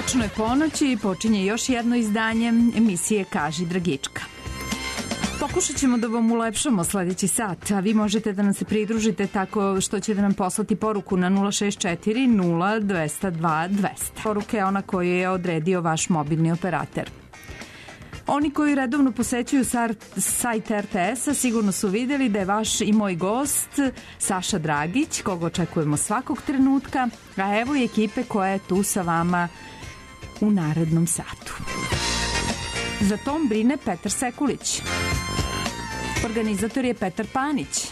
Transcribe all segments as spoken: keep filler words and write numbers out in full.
Tačno je ponoć i počinje još jedno izdanje emisije Kaži Dragička. Pokušat ćemo da vam ulepšamo sledeći sat, a vi možete da nam se pridružite tako što ćete nam poslati poruku na nula šest četiri nula dva zero dva dva zero zero. Poruka je ona koju je odredio vaš mobilni operater. Oni koji redovno posećuju sajt er te es-a sigurno su videli da je vaš i moj gost Saša Dragić, koga očekujemo svakog trenutka, a evo i ekipe koja je tu sa vama u narednom satu. Za tom brine Petar Sekulić. Organizator je Petar Panić.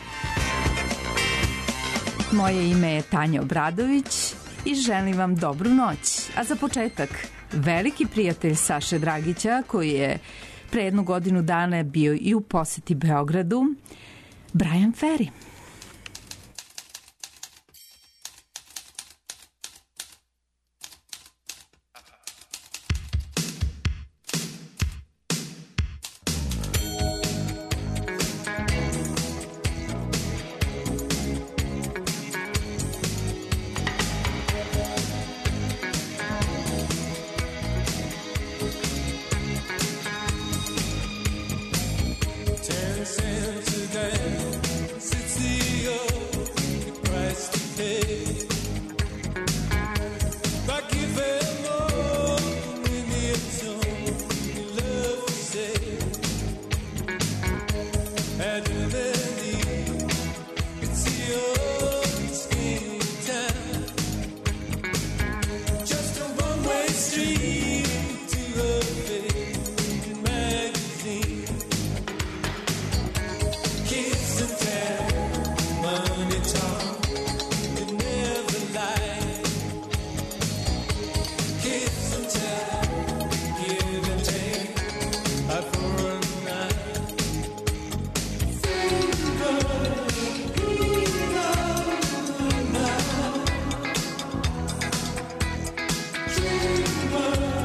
Moje ime je Tanja Obradović i želim vam dobru noć. A za početak, veliki prijatelj Saše Dragića, koji je pre jednu godinu dana bio i u poseti Beogradu, Brian Ferry. Dream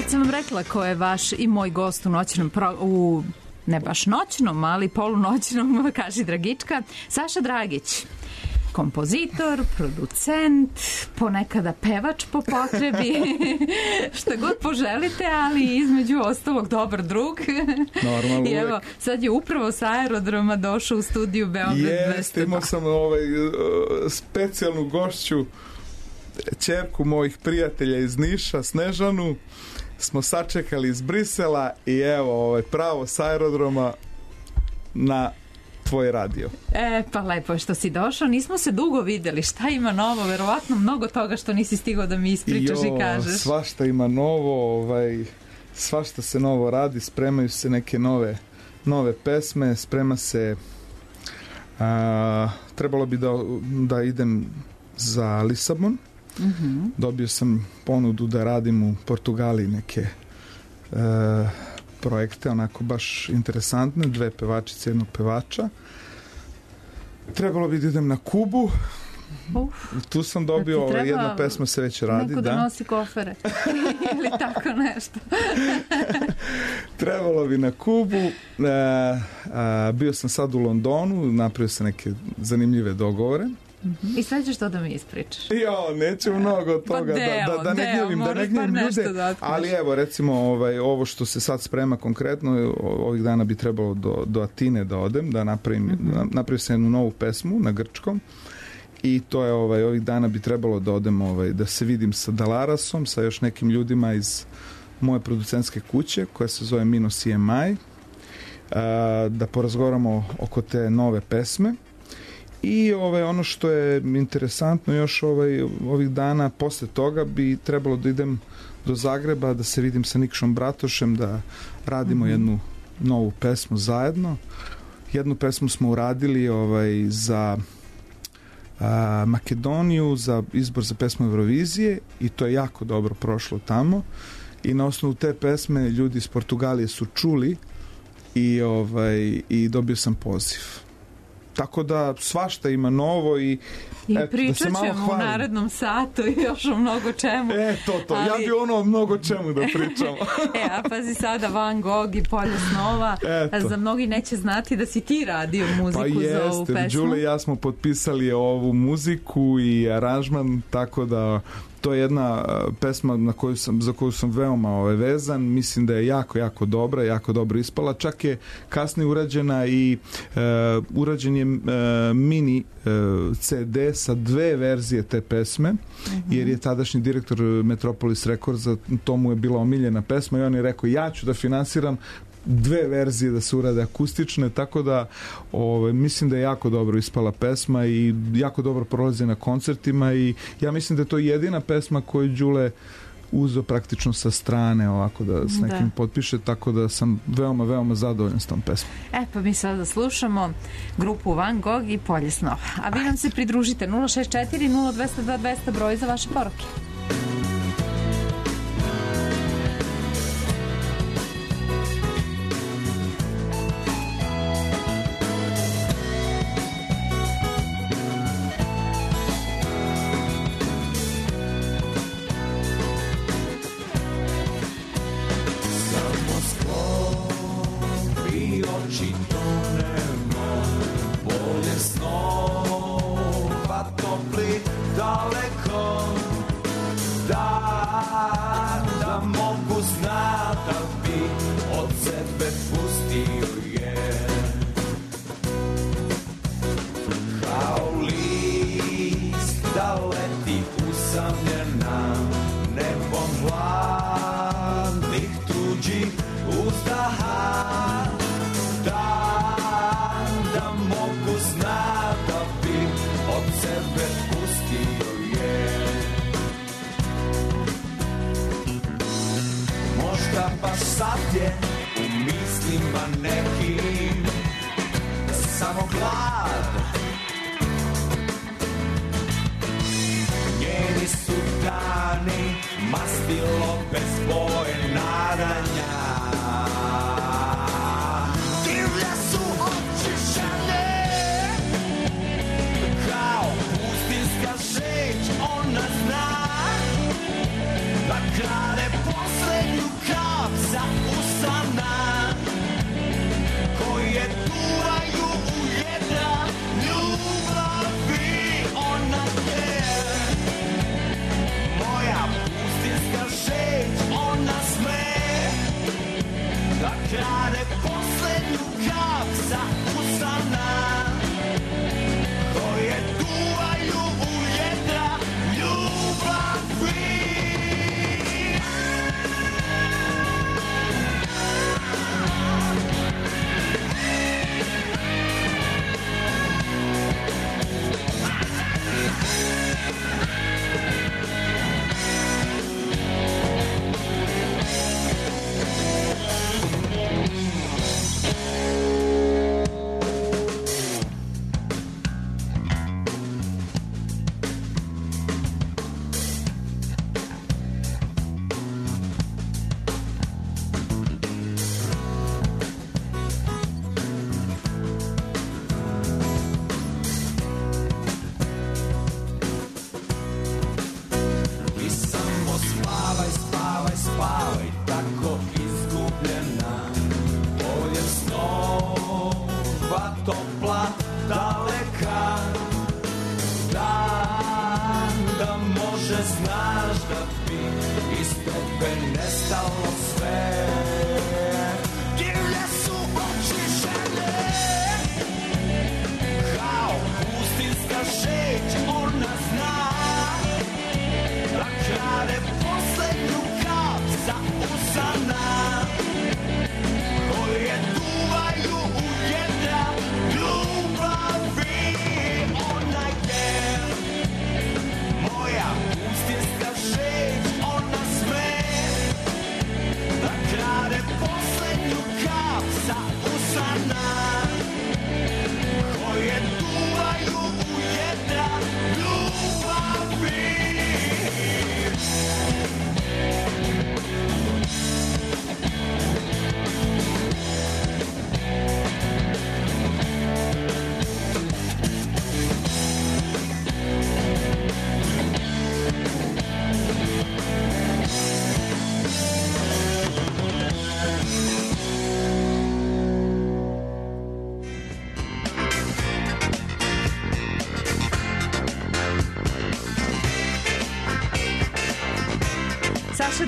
Već sam vam rekla ko je vaš i moj gost u noćnom pro... u ne baš noćnom, ali polunoćnom, kaži Dragička, Saša Dragić. Kompozitor, producent, ponekada pevač po potrebi, šta god poželite, ali između ostalog dobar drug. Normalno. I evo, sad je upravo sa aerodroma došao u studiju Beograd dvesta dva. Jeste, imao sam ovaj, specijalnu gošću, ćerku mojih prijatelja iz Niša, Snežanu, smo sačekali iz Brisela i evo, ovaj, pravo sa aerodroma na tvoj radio. E, pa lepo što si došao. Nismo se dugo videli. Šta ima novo? Verovatno mnogo toga što nisi stigao da mi ispričaš jo, i kažeš. Svašta ima novo, ovaj, svašta se novo radi, spremaju se neke nove, nove pesme, sprema se a, trebalo bi da, da idem za Lisabon. Mm-hmm. Dobio sam ponudu da radim u Portugaliji neke e, projekte, onako baš interesantne, dve pevačice, jednog pevača. Trebalo bi da idem na Kubu. Uf, tu sam dobio, da jedna pesma se već radi. Neko da, da nosi kofere ili tako nešto. Trebalo bi na Kubu. E, a, bio sam sad u Londonu, napravio sam neke zanimljive dogovore. I sad ćeš to da mi ispričaš. Jo, neću mnogo toga, pa deo, da, da, da ne gnjevim, da ne gnjevim ljude, da ali evo, recimo, ovaj, ovo što se sad sprema konkretno, ovih dana bi trebalo do, do Atine da odem, da napravim, mm-hmm. napravio sam jednu novu pesmu na grčkom i to je, ovaj, ovih dana bi trebalo da odem, ovaj, da se vidim sa Dalarasom, sa još nekim ljudima iz moje producentske kuće, koja se zove Mino C M I, a, da porazgovaramo oko te nove pesme. I ovaj, ono što je interesantno još ovaj, ovih dana, posle toga bi trebalo da idem do Zagreba, da se vidim sa Nikšom Bratošem, da radimo mm-hmm. jednu novu pesmu zajedno. Jednu pesmu smo uradili ovaj, za a, Makedoniju, za izbor za pesmu Eurovizije i to je jako dobro prošlo tamo. I na osnovu te pesme ljudi iz Portugalije su čuli i, ovaj, i dobio sam poziv. Tako da svašta ima novo i, I eto, pričat da ćemo u narednom satu i još o mnogo čemu. E, to, to. Ali... Ja bi ono o mnogo čemu da pričam. E, a pazi sada Van Gogh i Polje snova. Eto. Za mnogi neće znati da si ti radio muziku pa za ovu pesmu. Pa jeste, Đule i ja smo potpisali ovu muziku i aranžman, tako da to je jedna pesma na koju sam, za koju sam veoma ovaj, vezan. Mislim da je jako, jako dobra, jako dobro ispala. Čak je kasnije urađena i uh, urađen je uh, mini uh, C D sa dve verzije te pesme, uh-huh. jer je tadašnji direktor Metropolis Recordsa, to mu je bila omiljena pesma i on je rekao, ja ću da finansiram dve verzije da se urade akustične, tako da ovaj, mislim da je jako dobro ispala pesma i jako dobro prolazi na koncertima i ja mislim da je to jedina pesma koju Đule uzeo praktično sa strane ovako da s nekim da. potpiše, tako da sam veoma, veoma zadovoljan s tom pesmom. E, pa mi sada slušamo grupu Van Gogh i Polje snova. A vi nam se pridružite nula šest četiri nula dva nula dva dva nula zero broj za vaše poruke. Krade poslednju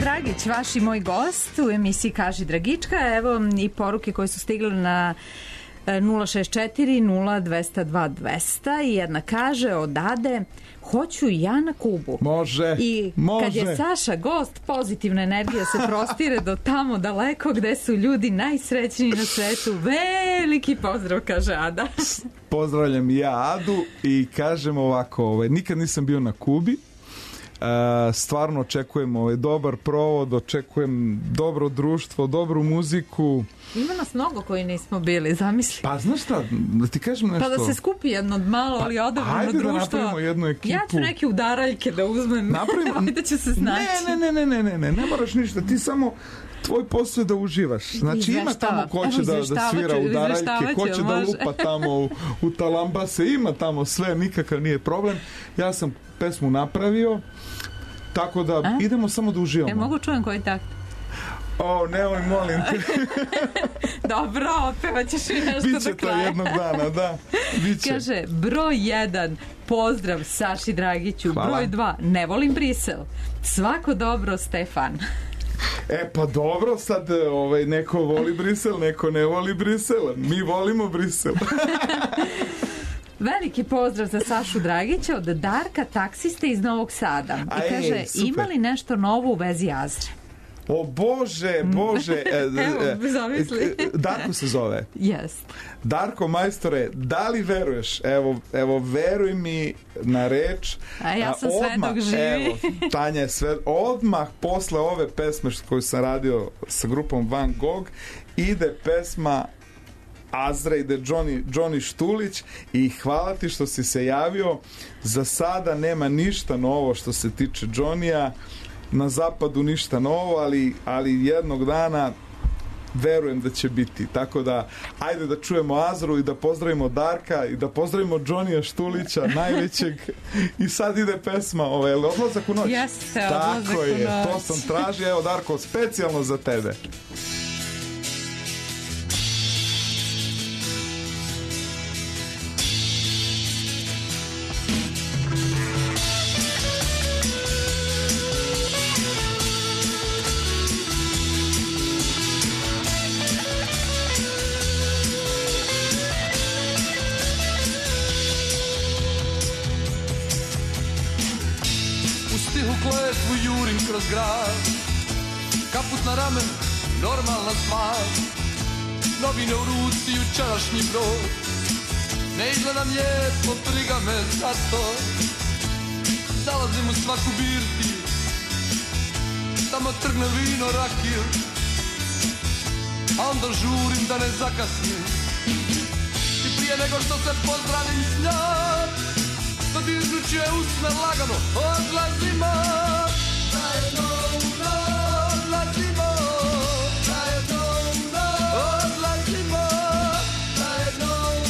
Dragić, vaš i moj gost u emisiji Kaži Dragička. Evo i poruke koje su stigle na nula šest četiri nula dva nula dva dva nula i jedna kaže odade hoću ja na Kubu. Može, I može. Kad je Saša gost, pozitivna energija se prostire do tamo daleko gde su ljudi najsrećniji na svetu. Veliki pozdrav, kaže Ada. Pozdravljam i ja Adu i kažem ovako, ovaj, nikad nisam bio na Kubi. Uh, stvarno očekujem ovaj dobar provod, očekujem dobro društvo, dobru muziku. Ima nas mnogo koji nismo bili, zamisli. Pa znaš šta, da ti kažem nešto. Pa da se skupi jedno malo, ali odabrano društvo. Ajde da napravimo jednu ekipu. Ja ću neke udaraljke da uzmem. Napravimo. Ajde ću se snaći. Ne, ne, ne, ne, ne, ne, ne moraš ništa, ti samo tvoj posao je da uživaš. Znači ima tamo ko će da, da svira udaraljke, ko će da lupa tamo u, u talambase, ima tamo sve, nikakav nije problem. Ja sam pesmu napravio, tako da A? idemo samo da uživamo. E, mogu čujem koji takt? O, nemoj, molim te. Dobro, opevaćeš i nešto Biće do kraja. Biće to jednog dana, da. Biće. Kaže, broj jedan, pozdrav Saši Dragiću. Hvala. Broj dva, ne volim Brisel. Svako dobro, Stefan. E pa dobro, sad ovaj, neko voli Brisel, neko ne voli Brisel. Mi volimo Brisel. Veliki pozdrav za Sašu Dragića od Darka, taksiste iz Novog Sada. I Aj, kaže, super. ima li nešto novo u vezi Azre? O Bože, Bože. Evo, zamisli. Darko se zove. Jest. Darko, majstore, da li veruješ? Evo, evo veruj mi na reč. A ja sam odmah, sve dok živi. Evo, Tanja je sve. Odmah posle ove pesme koju sam radio sa grupom Van Gogh ide pesma Azra, ide Johnny, Johnny Štulić i hvala ti što si se javio. Za sada nema ništa novo što se tiče Johnny-a. Na zapadu ništa novo, ali, ali jednog dana verujem da će biti. Tako da, ajde da čujemo Azru i da pozdravimo Darka i da pozdravimo Johnny Štulića, najvećeg. I sad ide pesma, ovaj, odlazak u noć. Jeste, odlazak u noć. Tako je, to sam tražio. Evo, Darko, specijalno za tebe. Kroz grad, kaput na ramen, normalna stvar. Novine u ruci, jučerašnji brod. Ne izgledam lijepo, briga me za to. Zalazim u svaku birtiju, tamo trgne vino, rakiju. A onda žurim da ne zakasnim. I prije nego što se pozdravim s njom, da ti izručuje usne lagano, odlazimo. Zajedno u noć, odlazimo, zajedno u noć, odlazimo, zajedno u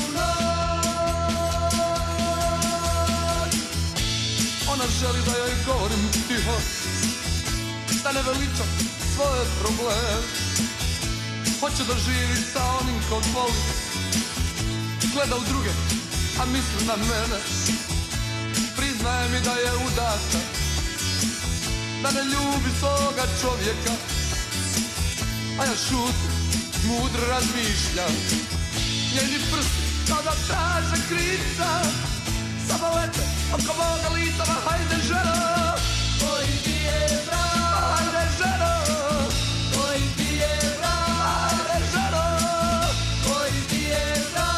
noć. Ona želi da joj govorim tiho, da ne veličam svoje probleme. Hoće da živi sa onim kog voli, gleda u druge, a misli na mene. Priznaje mi da je udata, da ne ljubi svoga čovjeka, a ja šutim, mudro razmišljam. Njeni prsti kao da traže krivca, samo lete oko moga lica. Hajde ženo, koji ti je brak, hajde ženo, koji ti je brak, hajde ženo, koji ti je brak.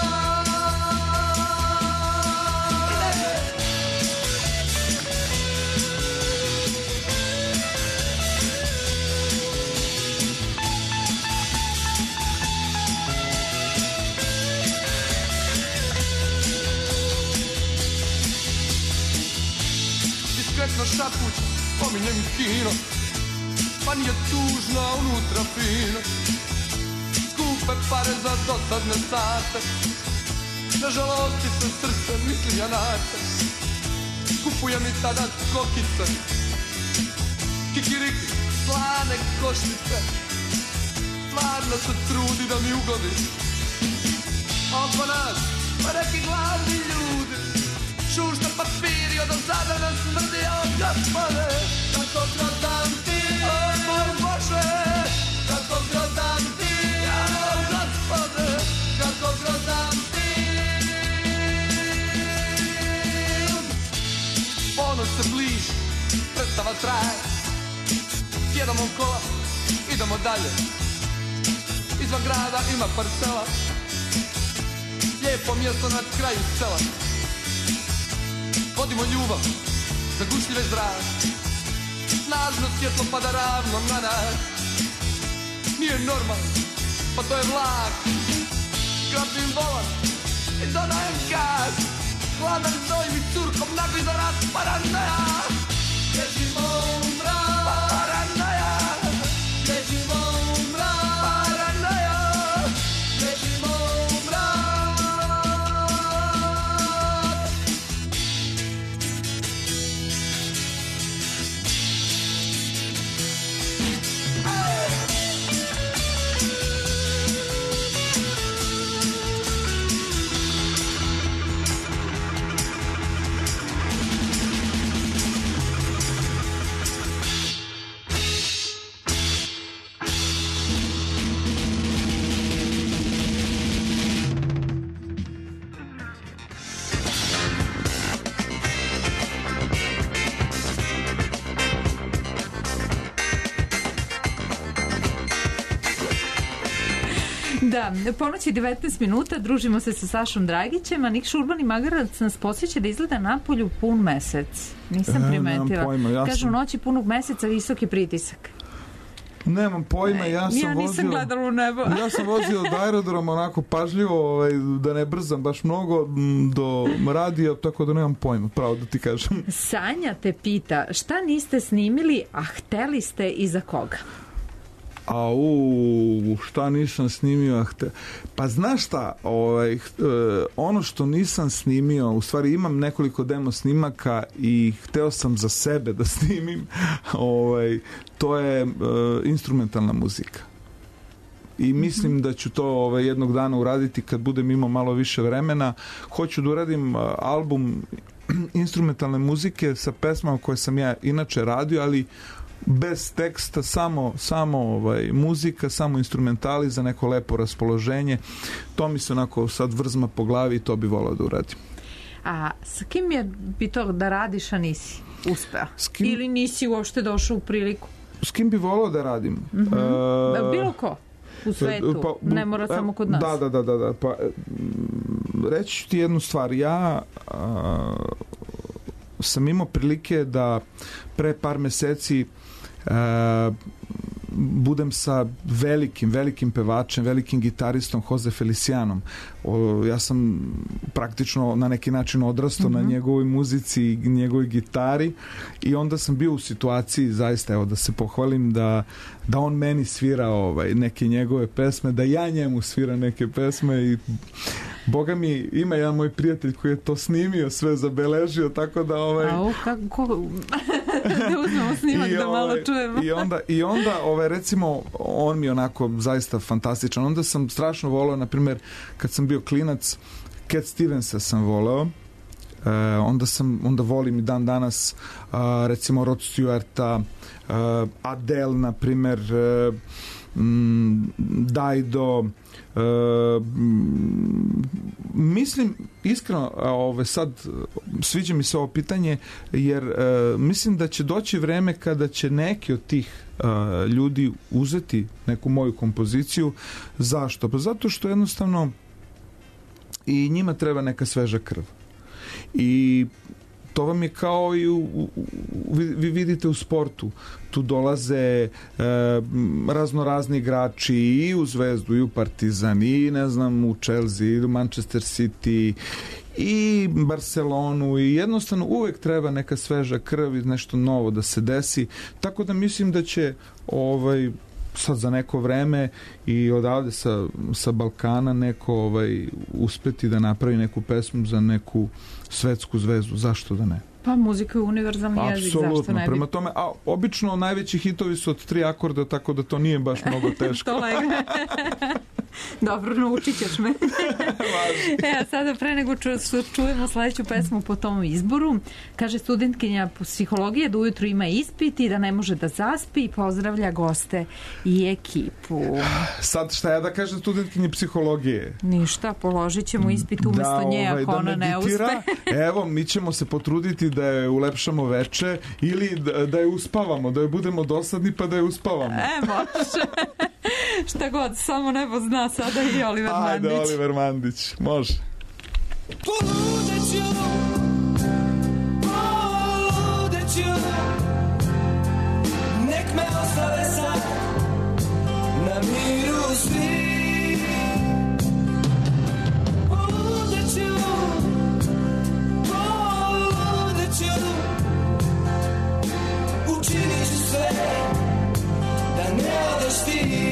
Diskretno šapuć, pominjem kino, pa nije tužno, unutra fino. Skupe pare za dosadne sate, na žalosti se srce, mislim ja na te. Kupujem i tada skokice, kikiriki, slane košnice. Stvarno se trudi da mi ugodi, a oko nas pa neki glavni ljudi. Šušta papiri, od sada nas smrdi, od gospode, kako kroz dan ti, o dalje. Izvan grada ima parcela, lijepo mjesto na kraju sela. Vodimo ljubav za gušljive zrak, snažno svjetlo pada ravno na nas. Nije normalno, pa to je vlak. Grabim volan i dodajem gas, hladan zovim i curkom nagli za rat. Paranoja, bježimo u mrak. Paranoja, bježimo u mrak. Paranoja, bježimo u mrak. Da, ponoći devetnaest minuta, družimo se sa Sašom Dragićem, a Nikša Urbani Magarac nas posjeća da izgleda napolju pun mesec. Nisam e, primetila. Pojma, ja Kažu sam... noći punog meseca, visoki pritisak. Nemam pojma, ja sam ja nisam vozio... gledala u nebo. Ja sam vozio od aerodroma onako pažljivo, ovaj, da ne brzam baš mnogo, do radija, tako da nemam pojma, pravo da ti kažem. Sanja te pita, šta niste snimili, a hteli ste i za koga? A u šta nisam snimio, hte... pa znaš šta, ovaj, ono što nisam snimio, u stvari imam nekoliko demo snimaka i hteo sam za sebe da snimim, ovaj, to je uh, instrumentalna muzika. I mislim mm-hmm. da ću to ovaj, jednog dana uraditi kad budem imao malo više vremena. Hoću da uradim uh, album instrumentalne muzike sa pesmama koje sam ja inače radio, ali bez teksta, samo, samo ovaj, muzika, samo instrumentali za neko lepo raspoloženje. To mi se onako sad vrzma po glavi i to bi volao da uradim. A s kim je bi to da radiš, a nisi uspeo? Kim... Ili nisi uopšte došao u priliku? S kim bi volao da radim? Mm-hmm. Uh, Bilo ko u svetu, pa, ne mora uh, samo kod nas. Da, da, da, da, da. Pa, reći ću ti jednu stvar. Ja uh, sam imao prilike da pre par meseci Uh, budem sa velikim, velikim pevačem, velikim gitaristom Jose Felicianom. O, ja sam praktično na neki način odrastao mm-hmm. na njegovoj muzici i njegovoj gitari i onda sam bio u situaciji, zaista, evo da se pohvalim, da, da on meni svira ovaj, neke njegove pesme, da ja njemu svira neke pesme i Boga mi, ima jedan moj prijatelj koji je to snimio, sve zabeležio, tako da ovaj... A o, kako... da uzmemo snimak da malo ovaj, čujemo. I onda, i onda ovaj, recimo, on mi je onako zaista fantastičan. Onda sam strašno voleo, na primjer, kad sam bio klinac, Cat Stevensa sam voleo. E, onda sam, onda volim i dan danas a, recimo Rod Stewarta, a, Adele, na primjer, a, m, Dido. Uh, mislim iskreno, ove, sad sviđa mi se ovo pitanje jer uh, mislim da će doći vreme kada će neki od tih uh, ljudi uzeti neku moju kompoziciju. Zašto? Pa zato što jednostavno i njima treba neka sveža krv i to vam je kao i u, u, vi vidite u sportu, tu dolaze e, razno razni igrači i u Zvezdu i u Partizan i ne znam u Chelsea i u Manchester City i Barcelonu i jednostavno uvek treba neka sveža krv i nešto novo da se desi, tako da mislim da će ovaj sad za neko vreme i odavde sa, sa Balkana neko ovaj, uspeti da napravi neku pesmu za neku svetsku zvezdu, zašto da ne? Pa muzika je univerzalni jezik, zašto ne bi? Prema tome, a obično najveći hitovi su od tri akorda, tako da to nije baš mnogo teško. To lega. Dobro, naučit ćeš me. E, a sada pre nego ču, čujemo sledeću pesmu po tom izboru, kaže studentkinja psihologije da ujutru ima ispit i da ne može da zaspi i pozdravlja goste i ekipu. Sad šta ja da kažem studentkinji psihologije? Ništa, položit ćemo ispit umesto da, nje ako ovaj, ona ne uspe. Evo, mi ćemo se potruditi da je ulepšamo veče ili da, da je uspavamo, da je budemo dosadni pa da je uspavamo. E, može. Šta god, samo nebo zna sada i Oliver Ajde, Mandić. Ajde, Oliver Mandić, može. Poludeću, poludeću, nek me ostave sad na miru svi. Poludeću, poludeću, učinit ću sve da ne odeš ti.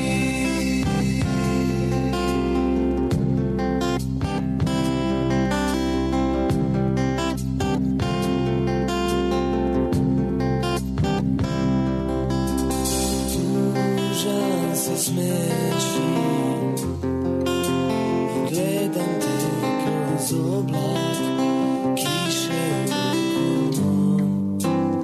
Smešim, gledam te kroz oblak kiše ukom.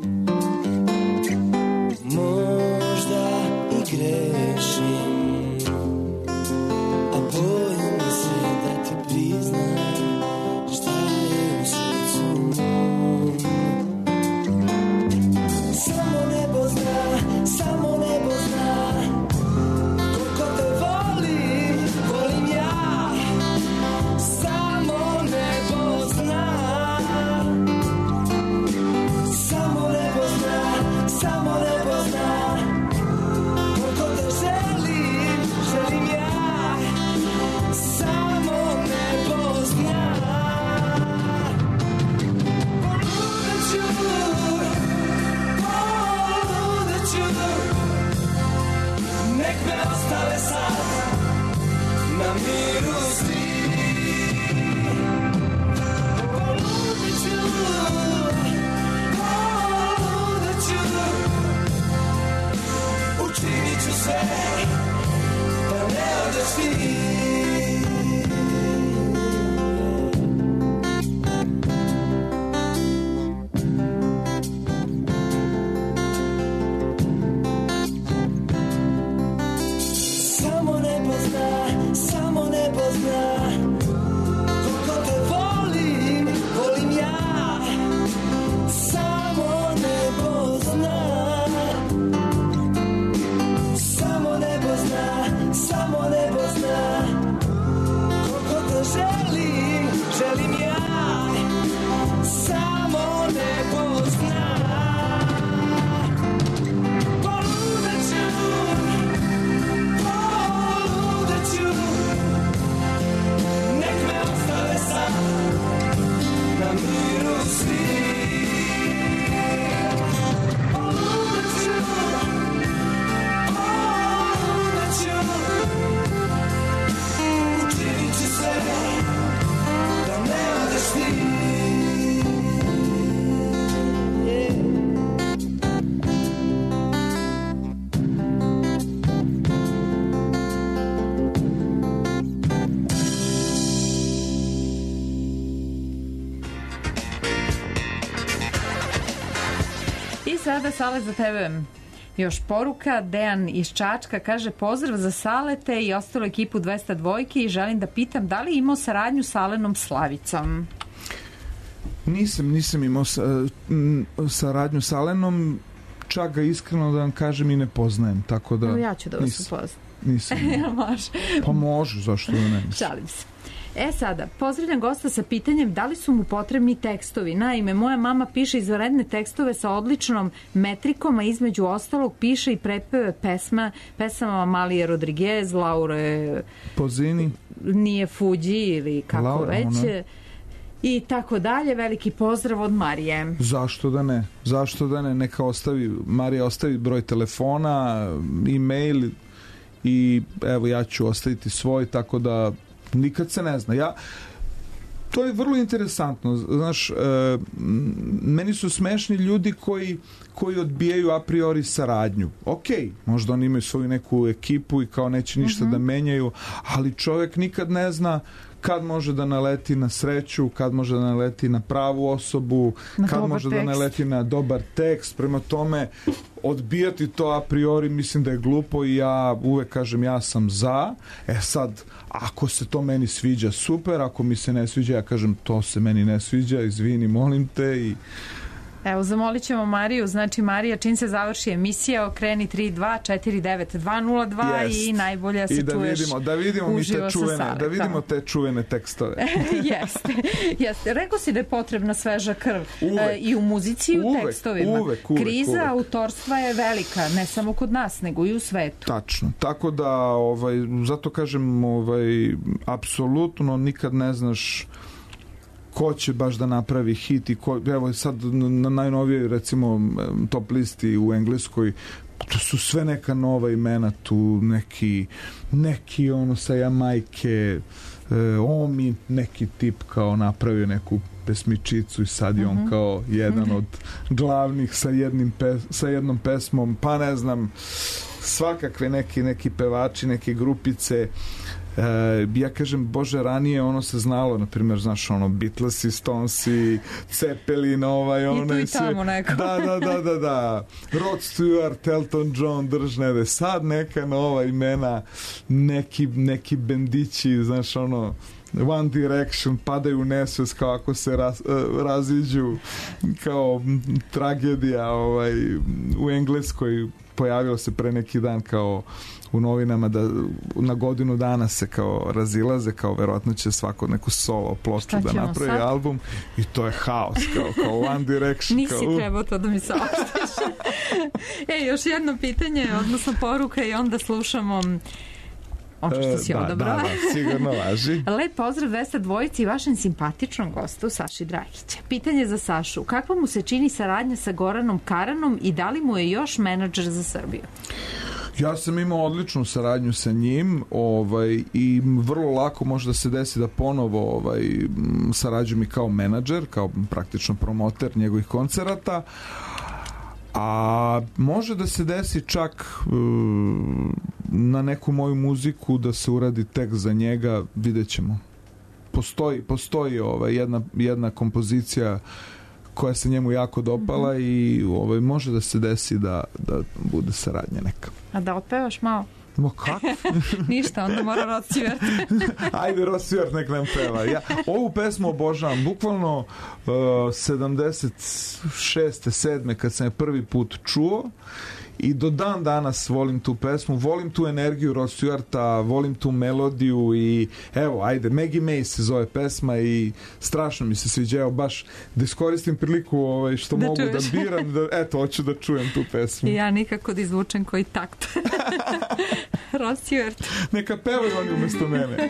Možda i grešim, a bojim se da ti priznam šta je u srcu mom. Samo nebo zna, samo nebo zna na miru svi. Poludeću, poludeću, učinit ću sve da ne odeš ti. Sada Sale za tebe još poruka. Dejan iz Čačka kaže pozdrav za Salete i ostalu ekipu dvesta dvojke i želim da pitam da li imao saradnju s Alenom Slavicom? Nisam, nisam imao sa, m, saradnju s Alenom, čak ga iskreno da vam kažem i ne poznajem, tako da... Evo ja ću da vas upoznam. Nisam. Može. Pa može, zašto da ne? Šalim se. E sada, pozdravljam gosta sa pitanjem da li su mu potrebni tekstovi. Naime, moja mama piše izvanredne tekstove sa odličnom metrikom, a između ostalog piše i prepeve pesma, pesama Malije Rodriguez, Laure Pozini, nije Fuđi ili kako Laura, već ona. I tako dalje. Veliki pozdrav od Marije. Zašto da ne? Zašto da ne? Neka ostavi, Marija ostavi broj telefona, e-mail i evo ja ću ostaviti svoj, tako da nikad se ne zna. Ja To je vrlo interesantno. Znaš, e, meni su smešni ljudi koji, koji odbijaju a priori saradnju. Ok, možda oni imaju svoju neku ekipu i kao neće ništa mm-hmm. da menjaju, ali čovjek nikad ne zna kad može da naleti na sreću, kad može da naleti na pravu osobu, na kad može tekst. da naleti na dobar tekst. Prema tome, odbijati to a priori mislim da je glupo i ja uvek kažem ja sam za. E sad, ako se to meni sviđa, super, ako mi se ne sviđa, ja kažem to se meni ne sviđa, izvini, molim te i... Evo, zamolit ćemo Mariju, znači Marija, čim se završi emisija, okreni tri dva četiri devet dva nula dva yes. i najbolje se I da čuješ vidimo, da vidimo mi te čuvene, da vidimo te čuvene tekstove. Jeste, jeste. Rekao si da je potrebna sveža krv e, i u muzici i u uvek, tekstovima. Uvek, uvek, Kriza uvek. autorstva je velika, ne samo kod nas, nego i u svetu. Tačno. Tako da, ovaj, zato kažem, ovaj, apsolutno nikad ne znaš ko će baš da napravi hit i ko, evo sad na najnovijoj recimo top listi u Engleskoj to su sve neka nova imena tu, neki neki ono sa Jamajke e, Omi, neki tip kao napravio neku pesmičicu i sad je on mm-hmm. kao jedan mm-hmm. od glavnih sa, jednim pe, sa jednom pesmom, pa ne znam svakakve neki, neki pevači, neke grupice. Uh, ja kažem, bože, ranije ono se znalo, na primjer, znaš, ono Beatlesi, Stonesi, Zeppelin, ovaj, ono i tu i tamo neko. Da, da, da, da, da. Rod Stewart, Elton John, držneve, sad neka nova imena, neki, neki bendići, znaš, ono One Direction, padaju u nesvest kao ako se raz, uh, raziđu kao tragedija ovaj, u Engleskoj pojavilo se pre neki dan kao u novinama da na godinu dana se kao razilaze, kao verovatno će svako neku solo ploču da napravi sad? Album i to je haos kao, kao One Direction. Nisi kao, trebao to da mi saopštiš. E, još jedno pitanje, odnosno poruka i onda slušamo ono što si da, odabrao. Da, da, sigurno važi. Lep pozdrav Vesta dvojici i vašem simpatičnom gostu Saši Dragića. Pitanje za Sašu. Kakva mu se čini saradnja sa Goranom Karanom i da li mu je još menadžer za Srbiju? Ja sam imao odličnu saradnju sa njim ovaj, i vrlo lako može da se desi da ponovo ovaj, sarađujem i kao menadžer, kao praktično promoter njegovih koncerata. A može da se desi čak um, na neku moju muziku da se uradi tekst za njega, vidjet ćemo. Postoji, postoji ovaj, jedna, jedna kompozicija koja se njemu jako dopala mm-hmm. i ovaj, može da se desi da, da bude saradnja neka. A da otpevaš malo? No kako? Ništa, onda mora Rod Stewart. Ajde, Rod Stewart nek nam peva. Ja ovu pesmu obožavam. Bukvalno uh, sedamdeset šeste sedme kad sam je prvi put čuo i do dan danas volim tu pesmu, volim tu energiju Rod Stewarta, volim tu melodiju i evo, ajde, Maggie May se zove pesma i strašno mi se sviđa, evo baš da iskoristim priliku ovaj, što da mogu čuješ. Da biram, da, eto, hoću da čujem tu pesmu. I ja nikako da izvučem koji takt. Rod Stewart. Neka pevaju oni umjesto mene.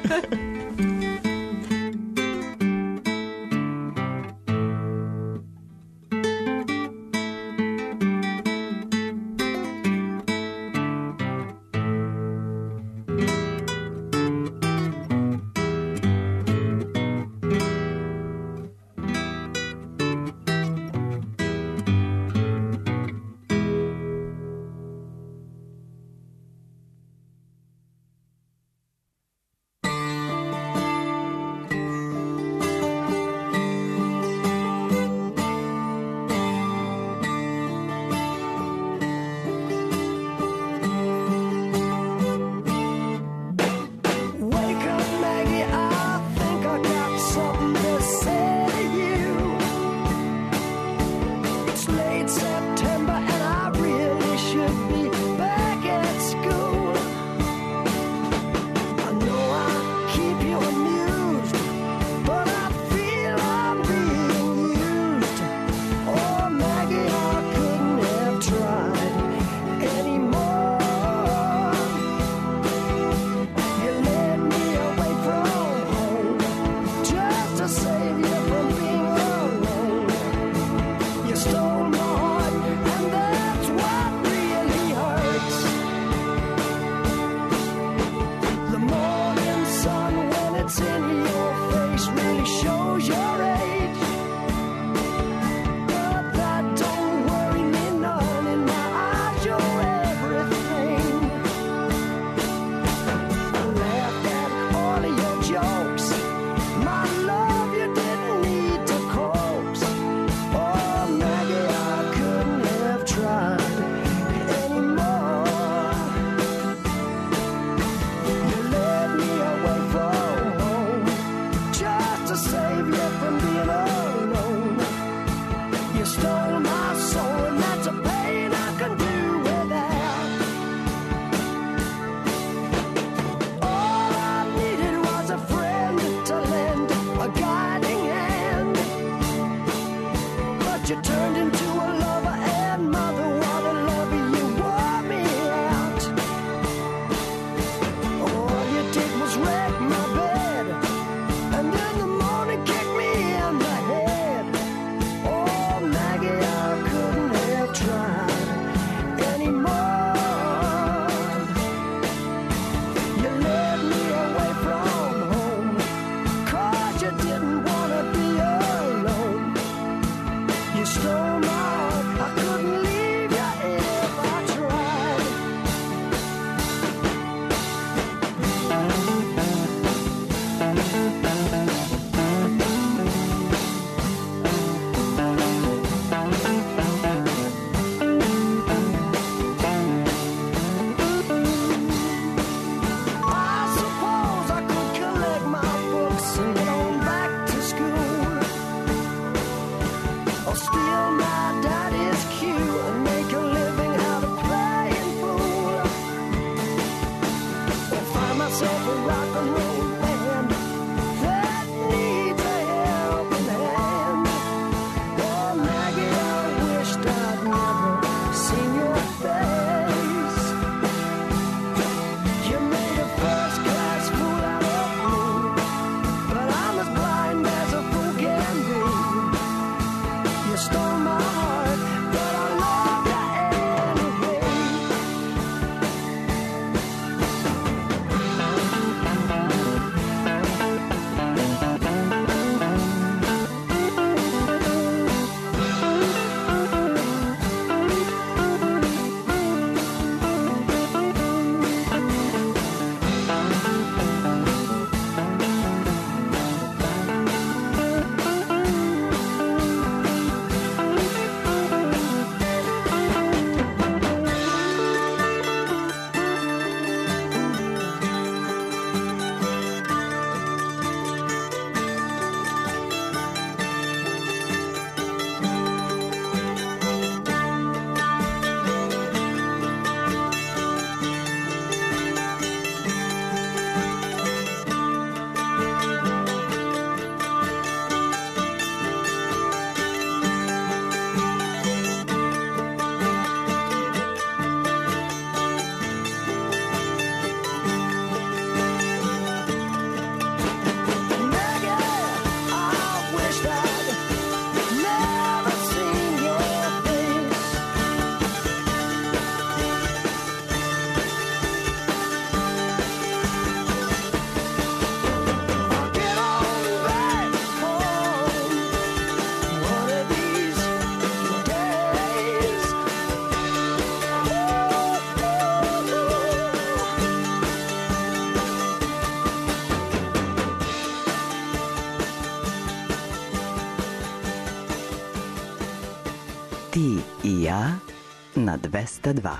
Ti i ja na dvesta dva.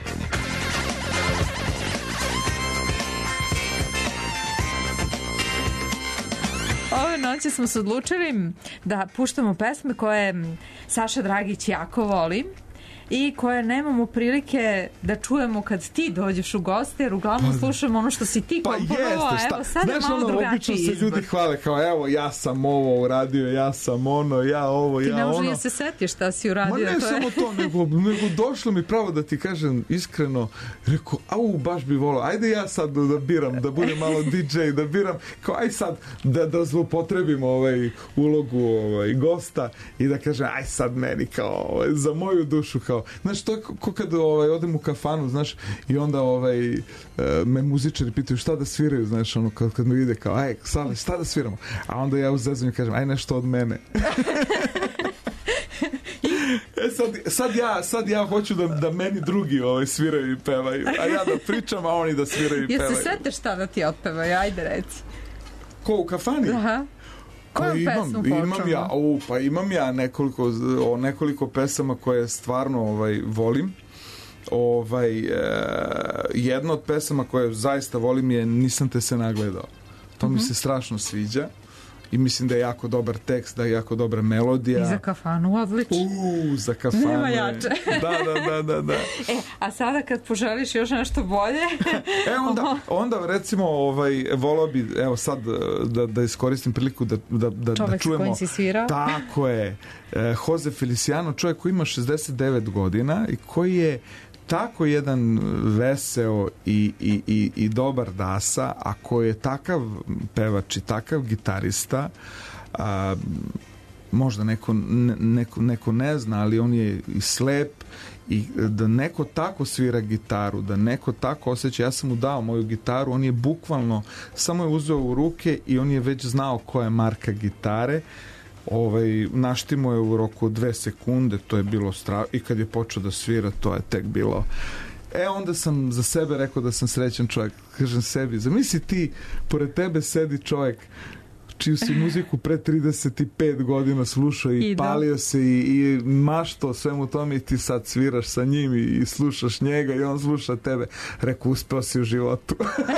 Ove noći smo se odlučili da puštamo pesme koje Saša Dragić jako voli i koje nemamo prilike da čujemo kad ti dođeš u goste, jer uglavnom pa, slušamo ono što si ti pa komponovao, a evo sad je malo ono, drugačiji izbor. Se ljudi hvale kao evo ja sam ovo uradio, ja sam ono, ja ovo, ti ja ono. Ti ne može da se setiš šta si uradio. Ma ne to samo je... to, nego, nego došlo mi pravo da ti kažem iskreno, rekao, au, baš bi volao, ajde ja sad da, da biram, da budem malo di džej, da biram, kao aj sad da, da zlopotrebim ovaj ulogu ovaj, gosta i da kažem, aj sad meni kao, ovaj, za moju dušu kao, znaš, to je ko kad ovaj, odem u kafanu, znaš, i onda ovaj, me muzičari pitaju šta da sviraju, znaš, ono, kad, kad me vide kao, aj, Sale, šta da sviramo? A onda ja u zezanju kažem, aj nešto od mene. E sad, sad, ja, sad ja hoću da, da meni drugi ovaj, sviraju i pevaju, a ja da pričam, a oni da sviraju i pevaju. Jesi setiš šta da ti otpevaju? Ajde, reci. Ko u kafani? Aha. Koju imam, pesmu počemo? Imam ja, u, pa imam ja nekoliko, o, nekoliko pesama koje stvarno ovaj, volim. Ovaj, e, jedna od pesama koje zaista volim je Nisam te se nagledao. To mm-hmm. mi se strašno sviđa. I mislim da je jako dobar tekst, da je jako dobra melodija. I za kafanu, odlično. Uuu, za kafanu. Nema jače. Da, da, da, da, da. E, a sada kad poželiš još nešto bolje... e, onda, onda recimo, ovaj, volao bi, evo sad, da, da iskoristim priliku da, da, da, čovek da čujemo... kojim si svirao. Tako je. Eh, Jose Feliciano, čovjek koji ima šezdeset devet godina i koji je tako jedan veseo i, i, i, i dobar dasa, a koji je takav pevač i takav gitarista, a, možda neko, ne, neko, neko ne zna, ali on je i slep, i da neko tako svira gitaru, da neko tako osjeća, ja sam mu dao moju gitaru, on je bukvalno samo je uzeo u ruke i on je već znao koja je marka gitare. Ovaj, naštimo je u roku dve sekunde, to je bilo strašno, i kad je počeo da svira, to je tek bilo. E, onda sam za sebe rekao da sam srećan čovjek. Kažem sebi, zamisli ti, pored tebe sedi čovjek čiju si muziku pre trideset pet godina slušao i Ido. palio se i, i mašto svemu tome i ti sad sviraš sa njim i, i slušaš njega i on sluša tebe. Rekao, uspeo si u životu.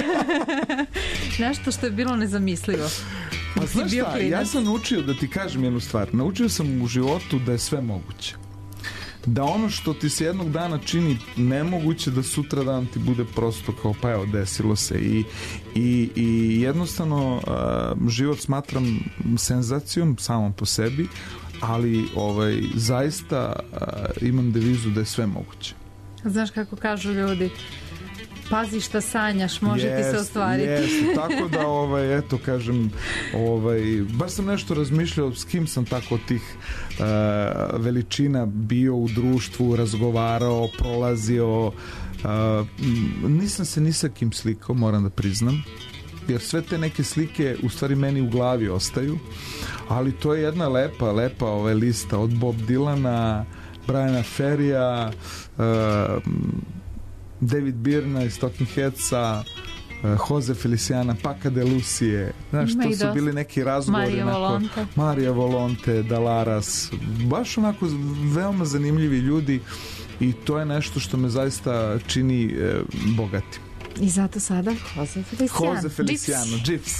Nešto što je bilo nezamislivo. Pa znaš šta, ja sam naučio da ti kažem jednu stvar. Naučio sam u životu da je sve moguće. da ono što ti se jednog dana čini nemoguće, da sutra dan ti bude prosto kao pa evo desilo se i, i, i jednostavno uh, život smatram senzacijom samom po sebi, ali ovaj, zaista uh, imam devizu da je sve moguće. Znaš kako kažu ljudi, pazi šta sanjaš, može yes, ti se ostvariti. Yes, tako da, ovaj, eto, kažem, ovaj, baš sam nešto razmišljao s kim sam tako tih uh, veličina bio u društvu, razgovarao, prolazio. Uh, nisam se ni sa kim slikao, moram da priznam, jer sve te neke slike u stvari meni u glavi ostaju, ali to je jedna lepa, lepa ovaj, lista od Bob Dylana, Briana Ferrya, uh, David Byrna iz Talking Headsa, uh, Jose Feliciana, Paca de Lucie, znaš, to su bili neki razgovori. Marija Volonte. Marija Volonte, Dalaras, baš onako veoma zanimljivi ljudi i to je nešto što me zaista čini eh, bogatim. I zato sada Jose Feliciano. Jose Feliciano, Gypsy.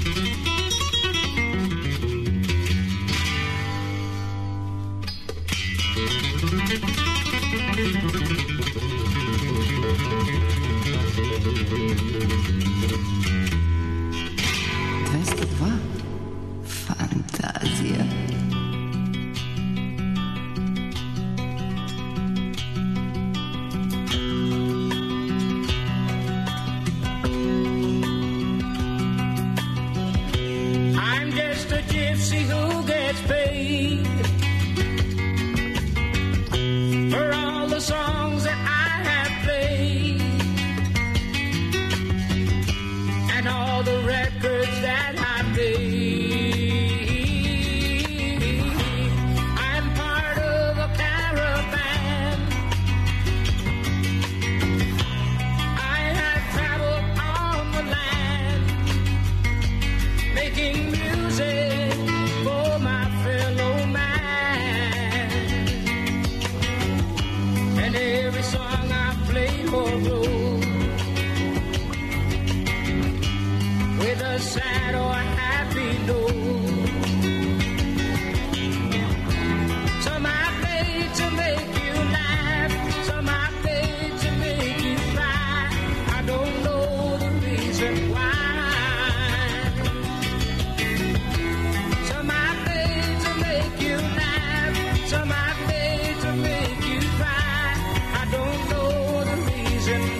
dvesta dva Fantazija. I'm just a gypsy who gets paid for all the songs that I have played and all the records that I made. I'm part of a caravan. I have traveled on the land, making music for my fellow man. And every song I played or wrote, with a sad or happy note. Some I played to make you laugh, some I played to make you cry. I don't know the reason why. Some I played to make you laugh, some I played to make you cry. I don't know the reason why.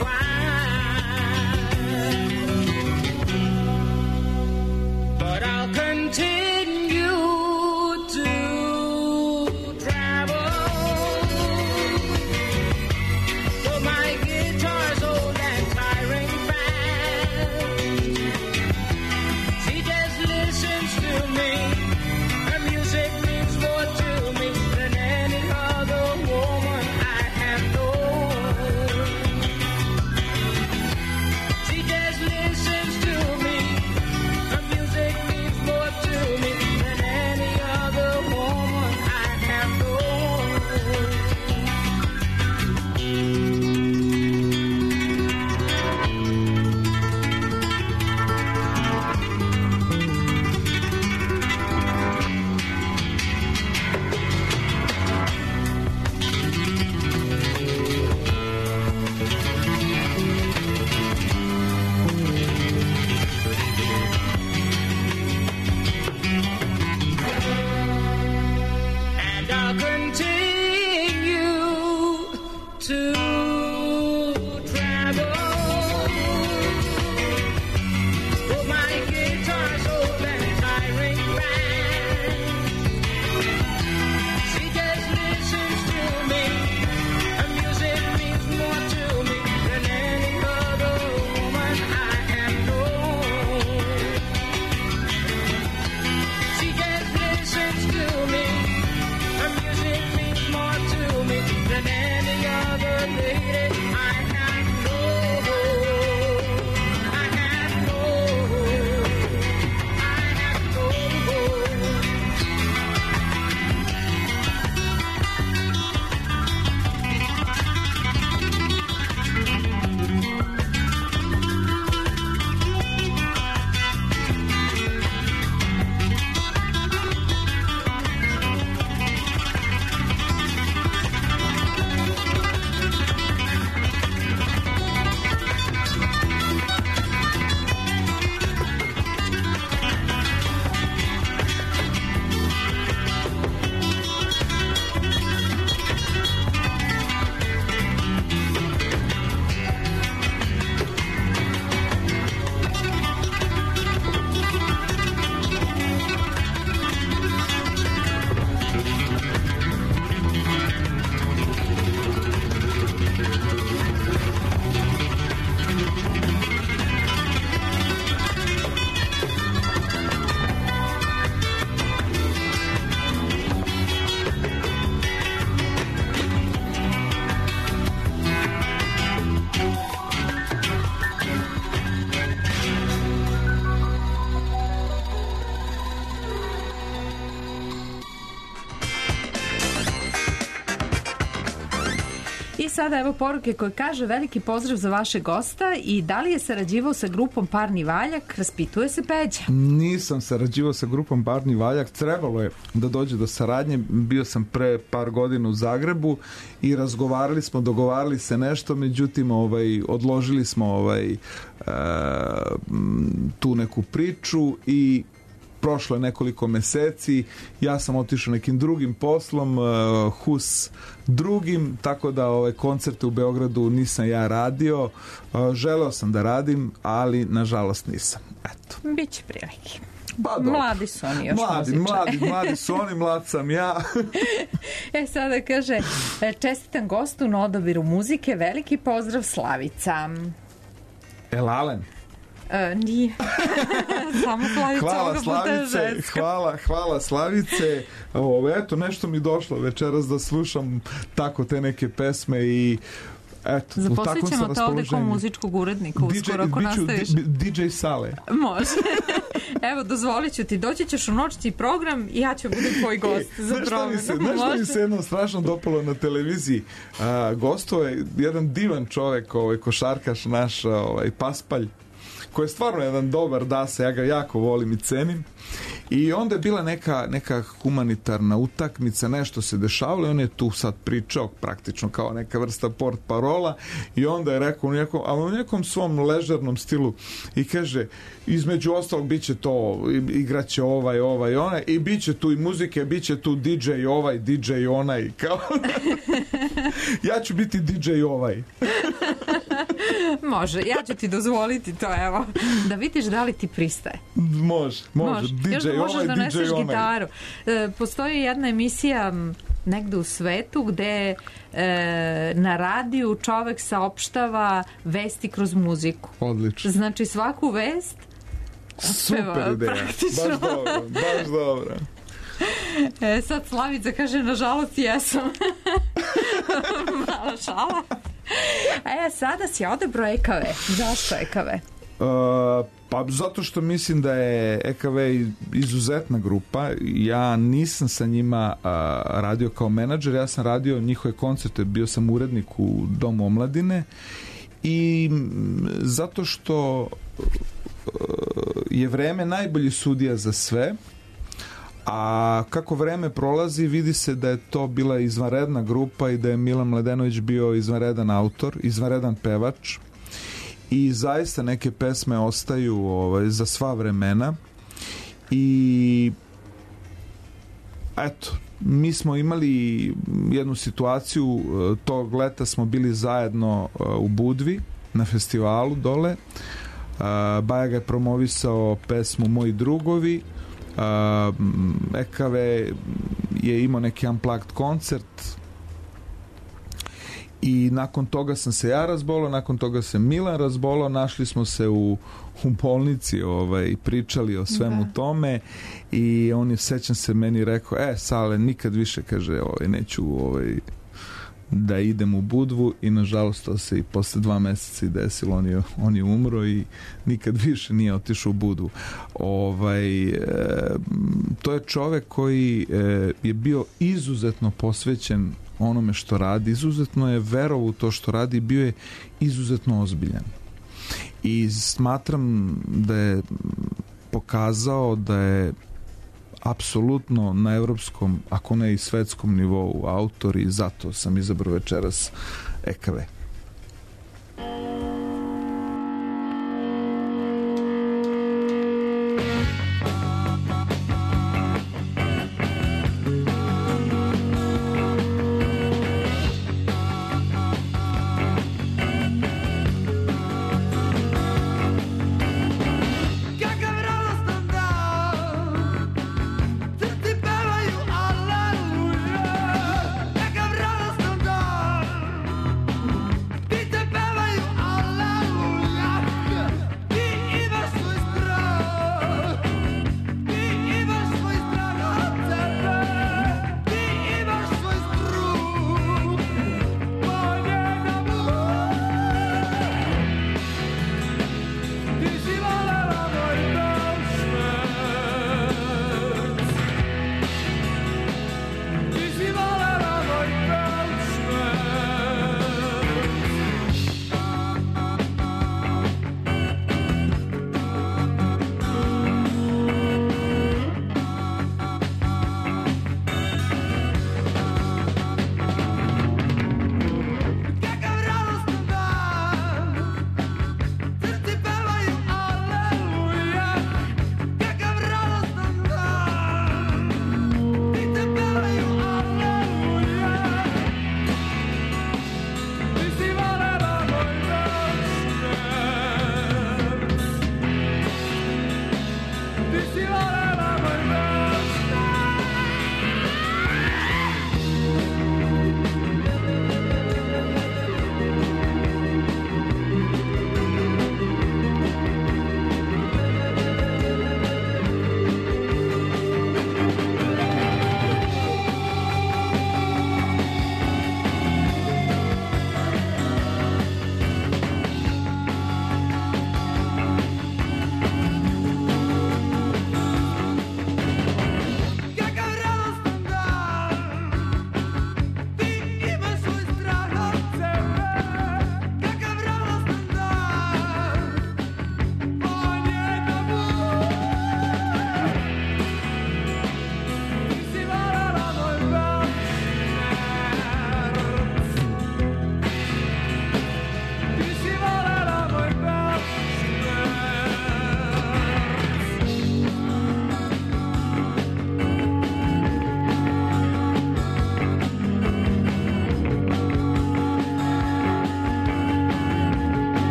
sada evo poruke koje kaže veliki pozdrav za vaše gosta i da li je sarađivao sa grupom Parni Valjak, raspituje se Peđa. Nisam sarađivao sa grupom Parni Valjak, trebalo je da dođe do saradnje, bio sam pre par godina u Zagrebu i razgovarali smo, dogovarali se nešto, međutim ovaj, odložili smo ovaj, e, tu neku priču i prošlo je nekoliko meseci, ja sam otišao nekim drugim poslom, uh, Hus drugim, tako da ove koncerte u Beogradu nisam ja radio. Uh, želeo sam da radim, ali nažalost nisam. Eto. Biće prilike. Ba, mladi su oni još mladi, mladi, mladi su oni, mlad sam ja. E, sada kaže, čestitam gostu na odabiru muzike, veliki pozdrav Slavica. El Alen. E, nije. Samo Slavica. Hvala Slavice, hvala, hvala Slavice. Ovo, eto, nešto mi došlo večeras da slušam tako te neke pesme i eto, zaposlit ćemo te ovde kao muzičkog urednika uskoro ako nastaviš. D J Sale. Može. Evo, dozvolit ću ti, doći ćeš u noćni program i ja ću budem tvoj gost za program. Znaš što mi se jednom strašno dopalo na televiziji? A, gosto je jedan divan čovek, ovaj, košarkaš naš, ovaj, Paspalj, koji je stvarno jedan dobar dasa, ja ga jako volim i cenim. I onda je bila neka, neka humanitarna utakmica, nešto se dešavalo i on je tu sad pričao praktično kao neka vrsta port parola i onda je rekao u nekom, ali u nekom svom ležernom stilu i kaže, između ostalog bit će to, igraće ovaj, ovaj, onaj i bit će tu i muzike, bit će tu D J ovaj, D J onaj, kao ja ću biti D J ovaj. Može, ja ću ti dozvoliti to, evo, da vidiš da li ti pristaje. Može, može, može. D J još da možeš ovaj, da doneseš gitaru. E, postoji jedna emisija negde u svetu gde e, na radiju čovek saopštava vesti kroz muziku. Odlično. Znači svaku vest super ideja, praktično. Baš dobro, baš dobro. E, sad Slavica kaže, nažalost jesam. Mala šala. E, sada si odebrao E K V. Zašto E K V? Uh, pa zato što mislim da je E K V izuzetna grupa. Ja nisam sa njima uh, radio kao menadžer, ja sam radio njihove koncerte, bio sam urednik u Domu omladine i zato što uh, je vreme najbolji sudija za sve, a kako vreme prolazi vidi se da je to bila izvanredna grupa i da je Milan Mladenović bio izvanredan autor, izvanredan pevač i zaista neke pesme ostaju ovaj, za sva vremena i eto, mi smo imali jednu situaciju, tog leta smo bili zajedno u Budvi na festivalu dole, Baja ga je promovisao pesmu Moji drugovi, E K V je imao neki unplugged koncert i nakon toga sam se ja razbolao, nakon toga se Milan razbolao, našli smo se u, u bolnici, ovaj, pričali o svemu da. tome i on je, sećam se, meni rekao, e, Sale, nikad više, kaže, ovaj, neću ovaj, da idem u Budvu i nažalost to se i posle dva meseca i desilo, on je, on je umro i nikad više nije otišao u Budvu. Ovaj, e, to je čovek koji e, je bio izuzetno posvećen onome što radi, izuzetno je verovao u to što radi, bio je izuzetno ozbiljan. I smatram da je pokazao da je apsolutno na evropskom, ako ne i svetskom nivou autor i zato sam izabrao večeras E K V. Alleluja,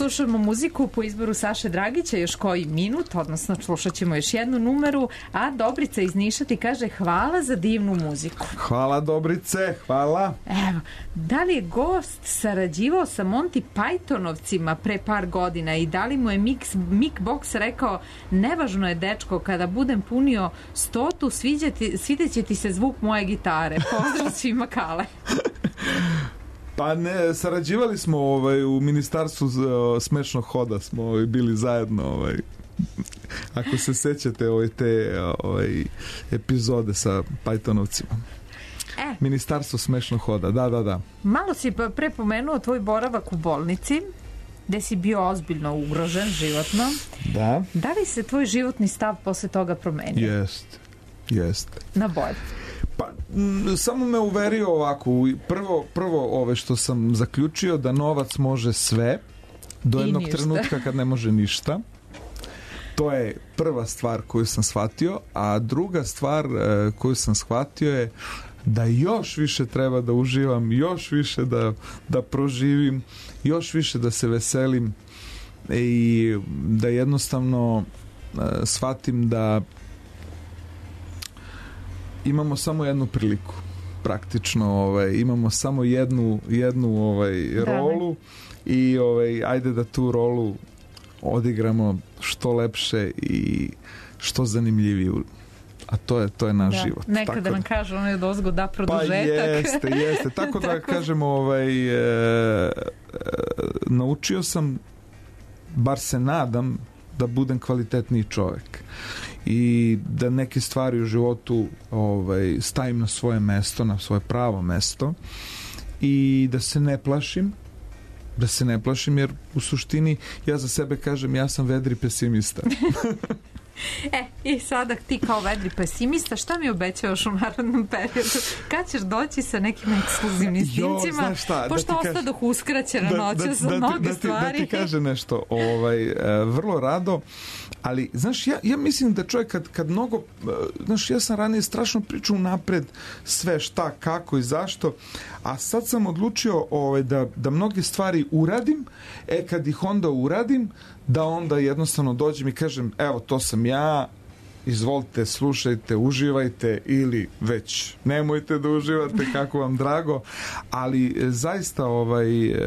slušamo muziku po izboru Saše Dragića, još koji minut, odnosno slušat ćemo još jednu numeru, a Dobrica iz Niša ti kaže hvala za divnu muziku. Hvala Dobrice, hvala. Evo, da li je gost sarađivao sa Monty Pythonovcima pre par godina i da li mu je Mix, Mick Box rekao nevažno je dečko, kada budem punio stotu, svideće ti se zvuk moje gitare. Pozdrav svima, Kale. Pa ne, sarađivali smo ovaj, u ministarstvu uh, smešnog hoda, smo ovaj, bili zajedno, ovaj, ako se sećate ovaj, te ovaj, epizode sa Pythonovcima. E, Ministarstvo smešnog hoda, da, da, da. Malo si prepomenuo tvoj boravak u bolnici, gde si bio ozbiljno ugrožen životno. Da. Da li se tvoj životni stav posle toga promenio? Jest, jest. Na bolje? Pa, m, samo me uverio ovako, prvo, prvo ove što sam zaključio da novac može sve do jednog trenutka kad ne može ništa. To je prva stvar koju sam shvatio, a druga stvar e, koju sam shvatio je da još više treba da uživam, još više da, da proživim, još više da se veselim i da jednostavno e, shvatim da imamo samo jednu priliku, praktično, ovaj, imamo samo jednu, jednu ovaj, rolu i ovaj, ajde da tu rolu odigramo što lepše i što zanimljivije, a to je, to je naš da. život. Nekada tako nam kaže ono je dozgo da produžetak. Pa jeste, jeste. Tako da tako. kažemo, ovaj, e, e, naučio sam, bar se nadam, da budem kvalitetniji čovjek i da neke stvari u životu ovaj, stavim na svoje mesto, na svoje pravo mesto i da se ne plašim, da se ne plašim jer u suštini ja za sebe kažem ja sam vedri pesimista. E, i sada ti kao vedri pesimista, šta mi obećavaš u narodnom periodu? Kad ćeš doći sa nekim ekskluzivnim snimcima? Pošto da ostadoh uskraćena noća za mnoge da ti, stvari. Da ti kaže nešto, ovaj, vrlo rado, ali, znaš, ja, ja mislim da čovjek kad, kad mnogo, znaš, ja sam ranije strašno pričao napred sve šta, kako i zašto, a sad sam odlučio ovaj, da, da mnoge stvari uradim, e, kad ih onda uradim, da onda jednostavno dođem i kažem, evo, to sam ja, izvolite, slušajte, uživajte ili već nemojte da uživate, kako vam drago, ali zaista ovaj e,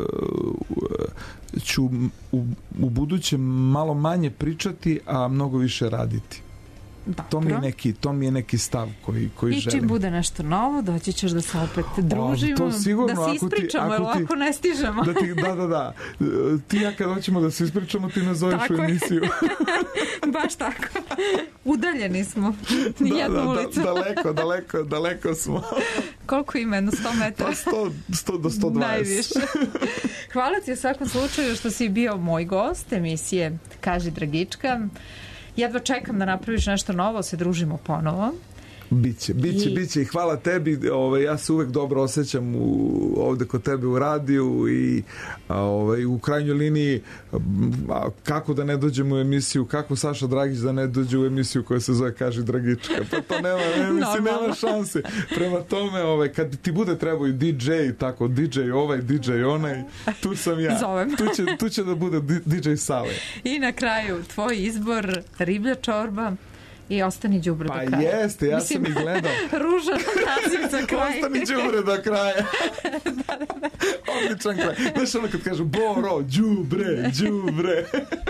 ću u, u buduće malo manje pričati, a mnogo više raditi. Dobro. To mi je neki, to mi je neki stav koji, koji I želim. I čim bude nešto novo, doći ćeš da se opet družimo, to sigurno, da se ispričamo, jer ovako ne stižemo. Da, ti, da, da, da. Ti ja kad hoćemo da se ispričamo, ti nazoveš u emisiju. Baš tako. Udaljeni smo. Da, jednu da, ulicu. Da, daleko, daleko, daleko smo. Koliko ima, jedno sto metara? Pa sto, sto do sto dvadeset. Najviše. Hvala ti u svakom slučaju što si bio moj gost emisije Kaži Dragička. Jedva čekam da napraviš nešto novo, se družimo ponovo. Biće, biće, I... biće i hvala tebi, ovaj, ja se uvek dobro osjećam u, ovde kod tebe u radiju i ovaj, u krajnjoj liniji kako da ne dođem u emisiju, kako Saša Dragić da ne dođe u emisiju koja se zove Kaži Dragička, pa to nema, ne, mislim, nema šanse. Prema tome, ovaj, kad ti bude trebao i di džej, tako, di džej ovaj, di džej onaj, tu sam ja. Zovem. Tu će, tu će da bude di džej Sale. I na kraju, tvoj izbor, riblja čorba i ostani đubre pa do kraja. Pa jeste, ja mislim, sam i gledao. Ružan naziv za kraj. Ostani đubre do kraja. da, da, da. Odličan kraj. Znaš ono kad kažu Boro, đubre, đubre.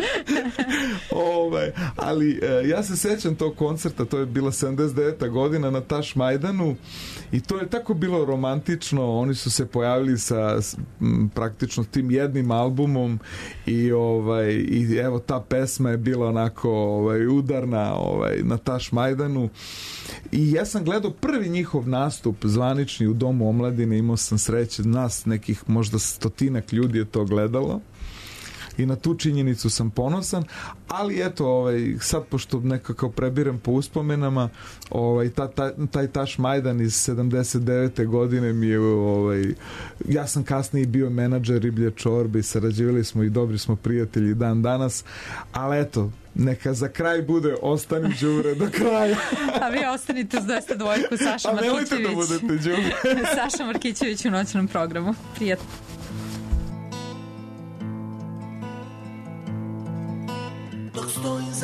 Ovaj, ali e, ja se sećam tog koncerta, to je bila sedamdeset deveta godina na Tašmajdanu i to je tako bilo romantično, oni su se pojavili sa m, praktično tim jednim albumom i ovaj i evo ta pesma je bila onako ovaj udarna, ovaj na Tašmajdanu i ja sam gledao prvi njihov nastup zvanični u Domu omladine, imao sam sreće, nas nekih možda stotinak ljudi je to gledalo i na tu činjenicu sam ponosan, ali eto, ovaj, sad pošto nekako prebiram po uspomenama, ovaj, ta, ta, taj Tašmajdan iz sedamdeset devete godine mi je, ovaj, ja sam kasnije bio menadžer riblje čorbe i sarađivali smo i dobri smo prijatelji dan danas, ali eto, neka za kraj bude ostani đubre do kraja. A vi ostanite uz dvesta dvojku Saša Markićević. A nemojte da budete đubre. Saša Markićević u noćnom programu. Prijatno.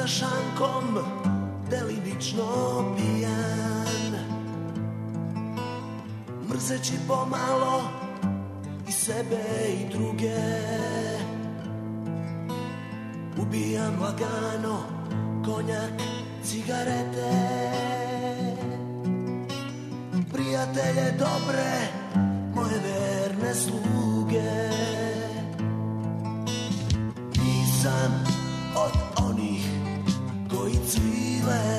sa šankom delimično pijan, mrzeći pomalo i sebe i druge. Ubijam lagano konjak, cigarete, prijatelje dobre, moje verne sluge. Nisam od onih koji cvile,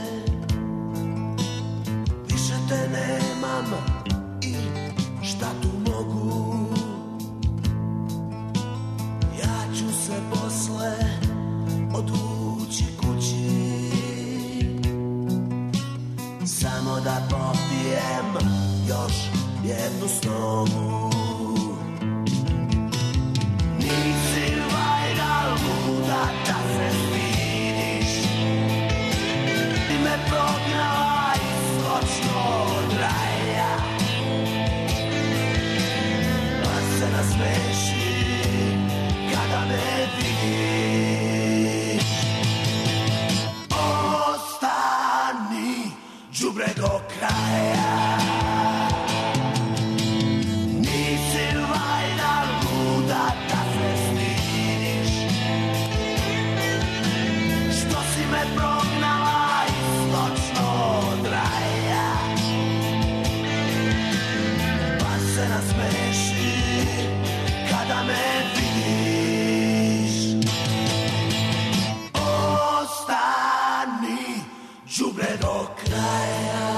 više te nemam i šta tu mogu. Ja ću se posle odvući kući, samo da popijem još jednu snovu. Nisi valjda luda da se stidiš, ti me prognala iz noćnog raja, pa se nasmeši kada me vidiš. Ostani đubre do kraja, nisi valjda luda da se stidiš, što si me prognala iz noćnog raja, pa se nasmeši kada me vidiš. Ostani đubre do kraja.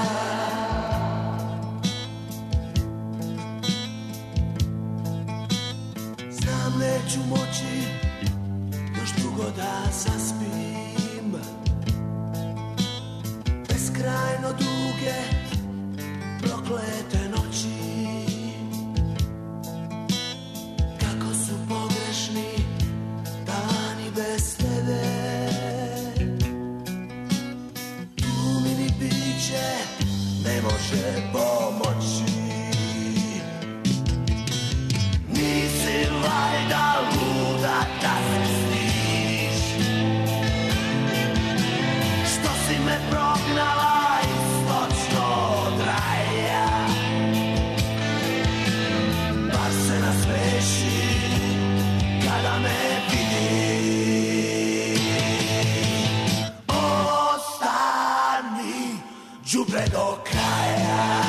Znam neću moći još dugo da zaspim, beskrajno duge proklete noći, kako su pogrešni dani bez tebe. Tu mi ni biće ne može pomoći. Nisi valjda luda da se stidiš, što si me prognala iz noćnog raja, pa se nasmeši kada me vidiš. Ostani đubre do kraja.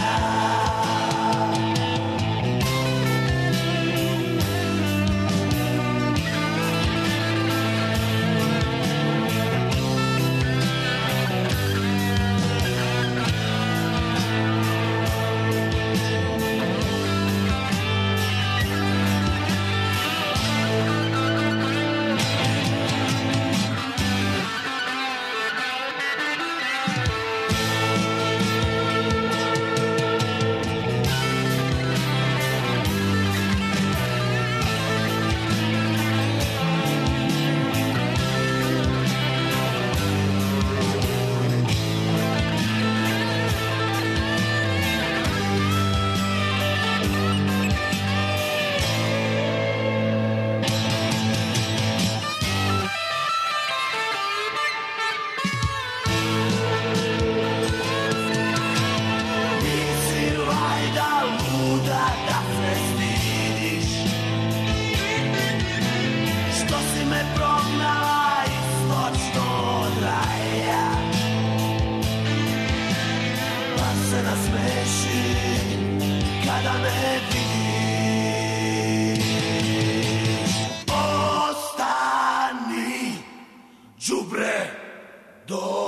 Đubre do